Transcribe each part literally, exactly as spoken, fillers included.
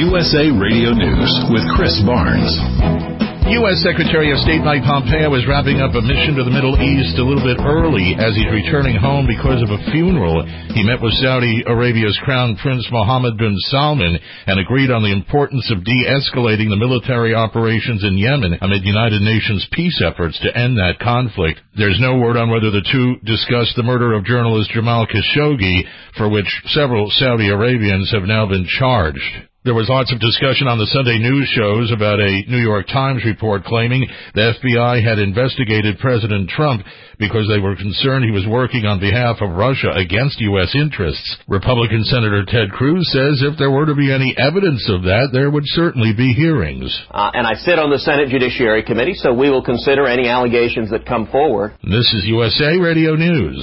U S A Radio News with Chris Barnes. U S Secretary of State Mike Pompeo is wrapping up a mission to the Middle East a little bit early as he's returning home because of a funeral. He met with Saudi Arabia's Crown Prince Mohammed bin Salman and agreed on the importance of de-escalating the military operations in Yemen amid United Nations peace efforts to end that conflict. There's no word on whether the two discussed the murder of journalist Jamal Khashoggi, for which several Saudi Arabians have now been charged. There was lots of discussion on the Sunday news shows about a New York Times report claiming the F B I had investigated President Trump because they were concerned he was working on behalf of Russia against U S interests. Republican Senator Ted Cruz says if there were to be any evidence of that, there would certainly be hearings. Uh, and I sit on the Senate Judiciary Committee, so we will consider any allegations that come forward. This is U S A Radio News.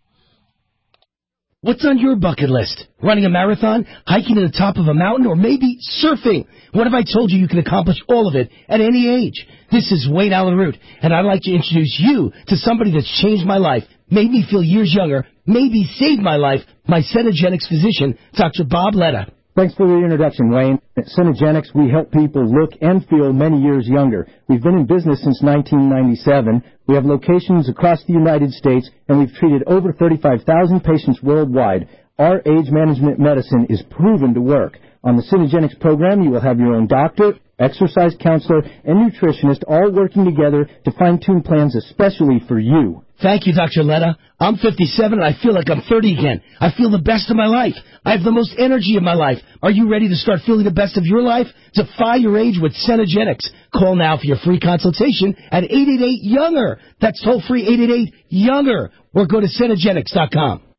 What's on your bucket list? Running a marathon, hiking to the top of a mountain, or maybe surfing? What if I told you you can accomplish all of it at any age? This is Wayne Allen Root, and I'd like to introduce you to somebody that's changed my life, made me feel years younger, maybe saved my life, my Cenegenics physician, Doctor Bob Letta. Thanks for the introduction, Wayne. At Cenegenics, we help people look and feel many years younger. We've been in business since nineteen ninety-seven. We have locations across the United States, and we've treated over thirty-five thousand patients worldwide. Our age management medicine is proven to work. On the Cenegenics program, you will have your own doctor, exercise counselor, and nutritionist all working together to fine-tune plans especially for you. Thank you, Doctor Letta. I'm fifty-seven and I feel like I'm thirty again. I feel the best of my life. I have the most energy of my life. Are you ready to start feeling the best of your life? Defy your age with Cenegenics. Call now for your free consultation at eight eight eight, younger. That's toll free eight eight eight, younger. Or go to Cenegenics dot com.